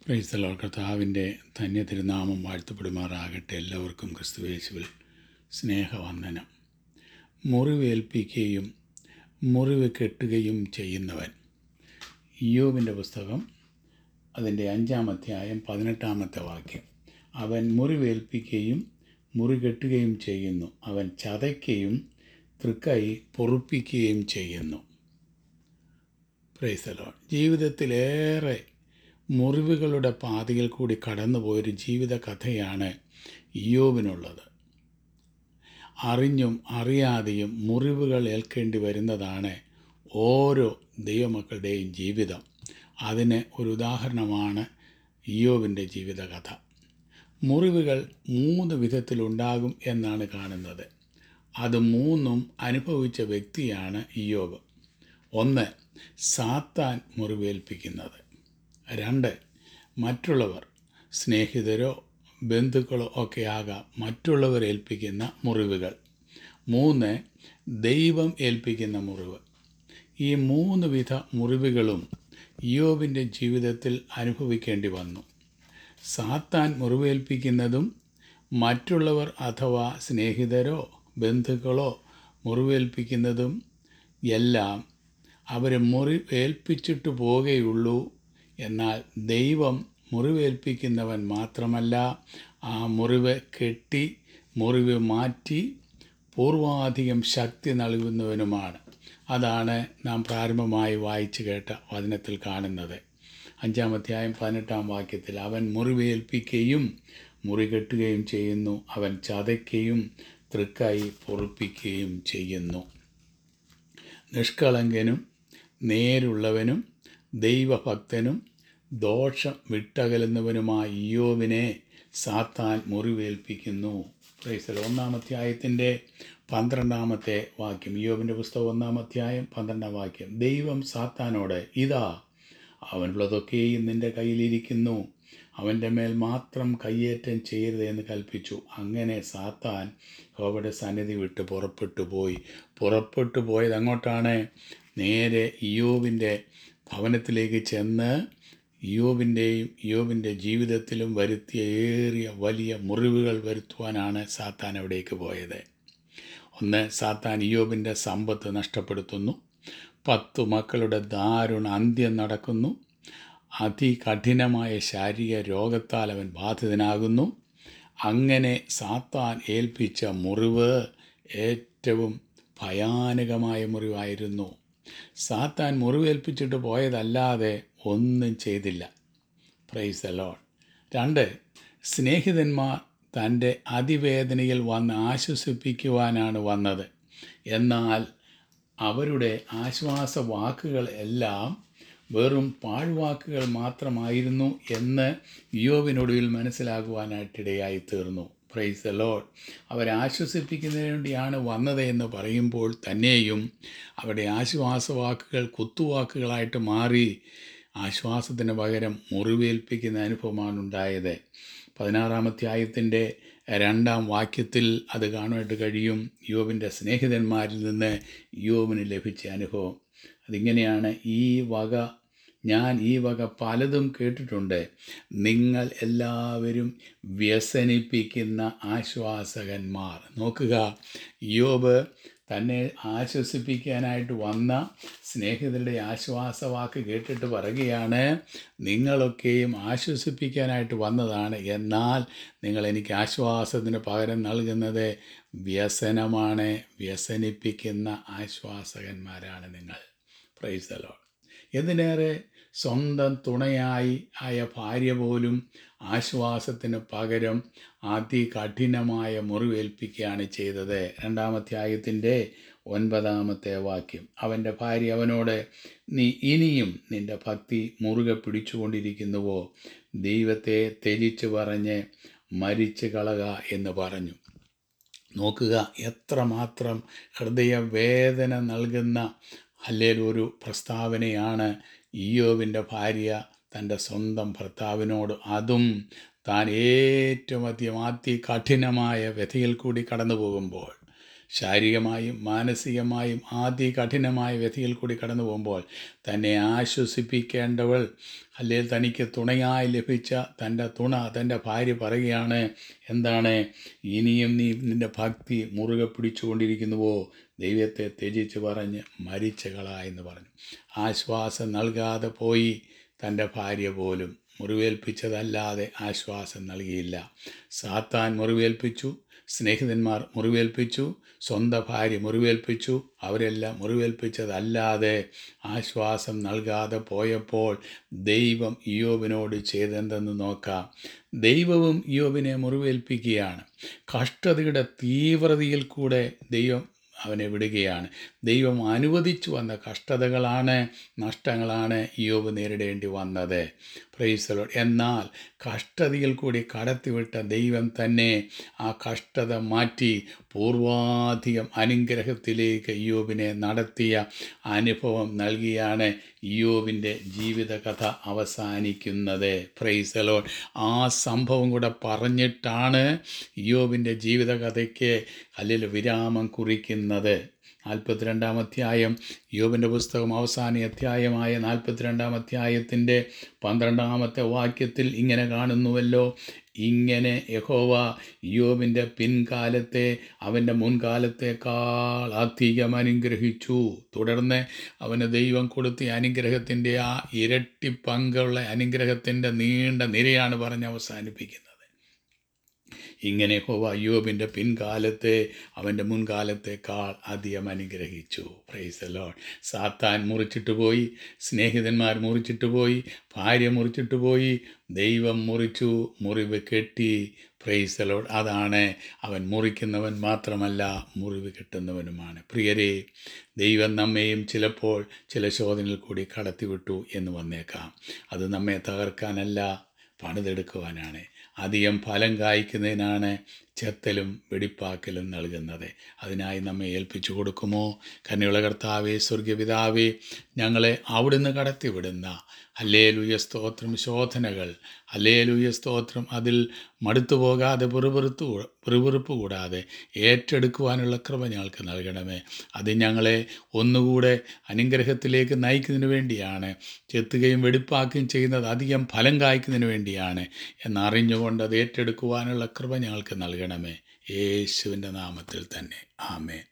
Price the Lord. കർത്താവിൻ്റെ ധന്യ തിരുനാമം വാഴ്ത്തപ്പെടുമാറാകട്ടെ. എല്ലാവർക്കും ക്രിസ്തുയേശുവിൽ സ്നേഹവന്ദനം. മുറിവേൽപ്പിക്കുകയും മുറിവ് കെട്ടുകയും ചെയ്യുന്നവൻ. ഇയ്യോബിൻ്റെ പുസ്തകം അതിൻ്റെ 5-ാം അധ്യായം 18-ാമത്തെ വാക്യം. അവൻ മുറിവേൽപ്പിക്കുകയും മുറി കെട്ടുകയും ചെയ്യുന്നു, അവൻ ചതയ്ക്കുകയും തൃക്കൈ പൊറുപ്പിക്കുകയും ചെയ്യുന്നു. Praise the Lord. ജീവിതത്തിലേറെ മുറിവുകളുടെ പാതയിൽ കൂടി കടന്നുപോയൊരു ജീവിത കഥയാണ് ഇയ്യോബിനുള്ളത്. അറിഞ്ഞും അറിയാതെയും മുറിവുകൾ ഏൽക്കേണ്ടി വരുന്നതാണ് ഓരോ ദൈവമക്കളുടെയും ജീവിതം. അതിന് ഒരു ഉദാഹരണമാണ് ഇയ്യോബിൻ്റെ ജീവിത കഥ. മുറിവുകൾ 3 വിധത്തിലുണ്ടാകും എന്നാണ് കാണുന്നത്. അത് 3ഉം അനുഭവിച്ച വ്യക്തിയാണ് ഇയ്യോബ്. 1, സാത്താൻ മുറിവേൽപ്പിക്കുന്നത്. 2, മറ്റുള്ളവർ, സ്നേഹിതരോ ബന്ധുക്കളോ ഒക്കെ ആകാം മറ്റുള്ളവർ ഏൽപ്പിക്കുന്ന മുറിവുകൾ. 3, ദൈവം ഏൽപ്പിക്കുന്ന മുറിവ്. ഈ 3 വിധ മുറിവുകളും ഇയ്യോബിൻ്റെ ജീവിതത്തിൽ അനുഭവിക്കേണ്ടി വന്നു. സാത്താൻ മുറിവേൽപ്പിക്കുന്നതും മറ്റുള്ളവർ അഥവാ സ്നേഹിതരോ ബന്ധുക്കളോ മുറിവേൽപ്പിക്കുന്നതും എല്ലാം അവർ മുറിവേൽപ്പിച്ചിട്ട് പോവുകയുള്ളൂ. എന്നാൽ ദൈവം മുറിവേൽപ്പിക്കുന്നവൻ മാത്രമല്ല, ആ മുറിവ് കെട്ടി മുറിവ് മാറ്റി പൂർവാധികം ശക്തി നൽകുന്നവനുമാണ്. അതാണ് നാം പ്രാരംഭമായി വായിച്ചു കേട്ട വചനത്തിൽ കാണുന്നത്. 5-ാം അധ്യായം 18-ാം വാക്യത്തിൽ അവൻ മുറിവേൽപ്പിക്കുകയും മുറി കെട്ടുകയും ചെയ്യുന്നു, അവൻ ചതയ്ക്കുകയും തൃക്കൈ പൊറുപ്പിക്കുകയും ചെയ്യുന്നു. നിഷ്കളങ്കനും നേരുള്ളവനും ദൈവഭക്തനും ദോഷം വിട്ടകലുന്നവനുമായ ഇയ്യോബിനെ സാത്താൻ മുറിവേൽപ്പിക്കുന്നു. പ്രൈസ്. 1-ാം അധ്യായത്തിൻ്റെ 12-ാമത്തെ വാക്യം. ഇയ്യോബിൻ്റെ പുസ്തകം 1-ാം അധ്യായം 12-ാം വാക്യം. ദൈവം സാത്താനോട്, ഇതാ അവനുള്ളതൊക്കെയും നിൻ്റെ കയ്യിലിരിക്കുന്നു, അവൻ്റെ മേൽ മാത്രം കയ്യേറ്റം ചെയ്യരുത് എന്ന് കൽപ്പിച്ചു. അങ്ങനെ സാത്താൻ യഹോവയുടെ സന്നിധി വിട്ട് പുറപ്പെട്ടു പോയത് അങ്ങോട്ടാണ്? നേരെ ഇയ്യോബിൻ്റെ ഭവനത്തിലേക്ക് ചെന്ന് ഇയ്യോബിൻ്റെ ജീവിതത്തിലും വരുത്തിയ ഏറിയ വലിയ മുറിവുകൾ വരുത്തുവാനാണ് സാത്താൻ അവിടേക്ക് പോയത്. 1, സാത്താൻ ഇയ്യോബിൻ്റെ സമ്പത്ത് നഷ്ടപ്പെടുത്തുന്നു. 10 മക്കളുടെ ദാരുണ അന്ത്യം നടക്കുന്നു. അതികഠിനമായ ശാരീരിക രോഗത്താൽ അവൻ ബാധിതനാകുന്നു. അങ്ങനെ സാത്താൻ ഏൽപ്പിച്ച മുറിവ് ഏറ്റവും ഭയാനകമായ മുറിവായിരുന്നു. സാത്താൻ മുറിവേൽപ്പിച്ചിട്ട് പോയതല്ലാതെ ഒന്നും ചെയ്തില്ല. Price the Lord. 2, സ്നേഹിതന്മാർ തൻ്റെ അതിവേദനയിൽ വന്ന് ആശ്വസിപ്പിക്കുവാനാണ് വന്നത്. എന്നാൽ അവരുടെ ആശ്വാസ വാക്കുകൾ എല്ലാം വെറും പാഴ്വാക്കുകൾ മാത്രമായിരുന്നു എന്ന് ഇയ്യോബിനൊടുവിൽ മനസ്സിലാകുവാനായിട്ടിടയായി തീർന്നു. Praise the Lord. അവരെ ആശ്വസിപ്പിക്കുന്നതിന് വേണ്ടിയാണ് വന്നത് എന്ന് പറയുമ്പോൾ തന്നെയും അവരുടെ ആശ്വാസവാക്കുകൾ കുത്തുവാക്കുകളായിട്ട് മാറി ആശ്വാസത്തിന് പകരം മുറിവേൽപ്പിക്കുന്ന അനുഭവമാണ് ഉണ്ടായത്. 16-ാം അധ്യായത്തിൻ്റെ 2-ാം വാക്യത്തിൽ അത് കാണുവാനായിട്ട് കഴിയും. ഇയ്യോബിൻ്റെ സ്നേഹിതന്മാരിൽ നിന്ന് ഇയ്യോബിന് ലഭിച്ച അനുഭവം അതിങ്ങനെയാണ്. ഞാൻ ഈ വക പലതും കേട്ടിട്ടുണ്ട്. നിങ്ങൾ എല്ലാവരും വ്യസനിപ്പിക്കുന്ന ആശ്വാസകന്മാർ. നോക്കുക, ഇയ്യോബ് തന്നെ ആശ്വസിപ്പിക്കാനായിട്ട് വന്ന സ്നേഹിതരുടെ ആശ്വാസവാക്ക് കേട്ടിട്ട് പറയുകയാണ്, നിങ്ങളൊക്കെയും ആശ്വസിപ്പിക്കാനായിട്ട് വന്നതാണ്, എന്നാൽ നിങ്ങൾ എനിക്ക് ആശ്വാസത്തിന് പകരം നൽകുന്നത് വ്യസനമാണ്. വ്യസനിപ്പിക്കുന്ന ആശ്വാസകന്മാരാണ് നിങ്ങൾ. Praise the Lord. എന്തിനേറെ സ്വന്തം തുണയായ ഭാര്യ പോലും ആശ്വാസത്തിന് പകരം അതികഠിനമായ മുറിവേൽപ്പിക്കുകയാണ് ചെയ്തത്. 2-ാം അധ്യായത്തിൻ്റെ 9-ാമത്തെ വാക്യം. അവൻ്റെ ഭാര്യ അവനോട്, നീ ഇനിയും നിൻ്റെ ഭക്തി മുറുകെ പിടിച്ചുകൊണ്ടിരിക്കുന്നുവോ? ദൈവത്തെ ത്യജിച്ച് പറഞ്ഞ് മരിച്ചു കളക എന്ന് പറഞ്ഞു. നോക്കുക, എത്രമാത്രം ഹൃദയവേദന നൽകുന്ന ഒരു പ്രസ്താവനയാണ് ഇയ്യോബിൻ്റെ ഭാര്യ തൻ്റെ സ്വന്തം ഭർത്താവിനോട്, അതും താൻ ഏറ്റവും അതികഠിനമായ വ്യഥയിൽ കൂടി കടന്നു പോകുമ്പോൾ. ശാരീരികമായും മാനസികമായും കഠിനമായ വ്യഥയിൽ കൂടി കടന്നു പോകുമ്പോൾ തന്നെ ആശ്വസിപ്പിക്കേണ്ടവൾ, അല്ലെങ്കിൽ തനിക്ക് തുണയായി ലഭിച്ച തൻ്റെ ഭാര്യ പറയുകയാണ്, എന്താണ്, ഇനിയും നീ നിൻ്റെ ഭക്തി മുറുകെ പിടിച്ചുകൊണ്ടിരിക്കുന്നുവോ, ദൈവത്തെ ത്യജിച്ച് പറഞ്ഞ് മരിച്ചകളായെന്ന് പറഞ്ഞു. ആശ്വാസം നൽകാതെ പോയി. തൻ്റെ ഭാര്യ പോലും മുറിവേൽപ്പിച്ചതല്ലാതെ ആശ്വാസം നൽകിയില്ല. സാത്താൻ മുറിവേൽപ്പിച്ചു, സ്നേഹിതന്മാർ മുറിവേൽപ്പിച്ചു, സ്വന്തം ഭാര്യ മുറിവേൽപ്പിച്ചു. അവരെല്ലാം മുറിവേൽപ്പിച്ചതല്ലാതെ ആശ്വാസം നൽകാതെ പോയപ്പോൾ ദൈവം ഇയ്യോബിനോട് ചെയ്തെന്തെന്ന് നോക്കാം. ദൈവവും ഇയ്യോബിനെ മുറിവേൽപ്പിക്കുകയാണ്. കഷ്ടതയുടെ തീവ്രതയിൽ കൂടെ ദൈവം അവനെ വിടുകയാണ്. ദൈവം അനുവദിച്ചു വന്ന കഷ്ടതകളാണ്, നഷ്ടങ്ങളാണ് ഇയ്യോബ് നേരിടേണ്ടി വന്നത്. Praise the Lord. എന്നാൽ കഷ്ടതയിൽ കൂടി കടത്തിവിട്ട ദൈവം തന്നെ ആ കഷ്ടത മാറ്റി പൂർവാധികം അനുഗ്രഹത്തിലേക്ക് ഇയ്യോബിനെ നടത്തിയ അനുഭവം നൽകിയാണ് ഇയ്യോബിൻ്റെ ജീവിതകഥ അവസാനിക്കുന്നത്. Praise the Lord. ആ സംഭവം കൂടെ പറഞ്ഞിട്ടാണ് ഇയ്യോബിൻ്റെ ജീവിതകഥയ്ക്ക് വിരാമം കുറിക്കുന്നത്. 42-ാം അധ്യായം, ഇയ്യോബിൻ്റെ പുസ്തകം അവസാന അധ്യായമായ 42-ാം അധ്യായത്തിൻ്റെ 12-ാമത്തെ വാക്യത്തിൽ ഇങ്ങനെ കാണുന്നുവല്ലോ, ഇങ്ങനെ യഹോവ ഇയ്യോബിൻ്റെ പിൻകാലത്തെ അവൻ്റെ മുൻകാലത്തേക്കാൾ അധികം അനുഗ്രഹിച്ചു. തുടർന്ന് അവന് ദൈവം കൊടുത്ത അനുഗ്രഹത്തിൻ്റെ ആ ഇരട്ടി പങ്കുള്ള അനുഗ്രഹത്തിൻ്റെ നീണ്ട നിരയാണ് പറഞ്ഞ് അവസാനിപ്പിക്കുന്നത്. ഇങ്ങനെ യഹോവ ഇയ്യോബിൻ്റെ പിൻകാലത്തെ അവൻ്റെ മുൻകാലത്തേക്കാൾ അധികം അനുഗ്രഹിച്ചു. Praise the Lord. സാത്താൻ മുറിച്ചിട്ട് പോയി, സ്നേഹിതന്മാർ മുറിച്ചിട്ട് പോയി, ഭാര്യ മുറിച്ചിട്ട് പോയി, ദൈവം മുറിച്ചു, മുറിവ് കെട്ടി. Praise the Lord. അതാണ് അവൻ മുറിക്കുന്നവൻ മാത്രമല്ല, മുറിവ് കെട്ടുന്നവനുമാണ്. പ്രിയരെ, ദൈവം നമ്മെയും ചിലപ്പോൾ ചില ശോധനയിൽ കൂടി കടത്തിവിട്ടു എന്ന് വന്നേക്കാം. അത് നമ്മെ തകർക്കാനല്ല, പണിതെടുക്കുവാനാണ്. അധികം ഫലം കായ്ക്കുന്നതിനാണ് ചെത്തലും വെടിപ്പാക്കലും നൽകുന്നത്. അതിനായി നമ്മെ ഏൽപ്പിച്ചു കൊടുക്കുമോ? കരുണയുള്ള കർത്താവേ, സ്വർഗപിതാവേ, ഞങ്ങളെ അവിടുന്ന് കടത്തിവിടുന്ന ഹല്ലേലൂയ സ്തോത്രം ശോധനകൾ, ഹല്ലേലൂയ സ്തോത്രം, അതിൽ മടുത്തു പോകാതെ പിറുപിറുപ്പ് കൂടാതെ ഏറ്റെടുക്കുവാനുള്ള കൃപ ഞങ്ങൾക്ക് നൽകണമേ. അത് ഞങ്ങളെ ഒന്നുകൂടെ അനുഗ്രഹത്തിലേക്ക് നയിക്കുന്നതിന് വേണ്ടിയാണ്. ചെത്തുകയും വെടിപ്പാക്കുകയും ചെയ്യുന്നത് അധികം ഫലം കായ്ക്കുന്നതിന് വേണ്ടിയാണ് എന്നറിഞ്ഞുകൊണ്ട് അത് ഏറ്റെടുക്കുവാനുള്ള കൃപ ഞങ്ങൾക്ക് നൽകണമേ. യേശുവിൻ്റെ നാമത്തിൽ തന്നെ. ആമേൻ.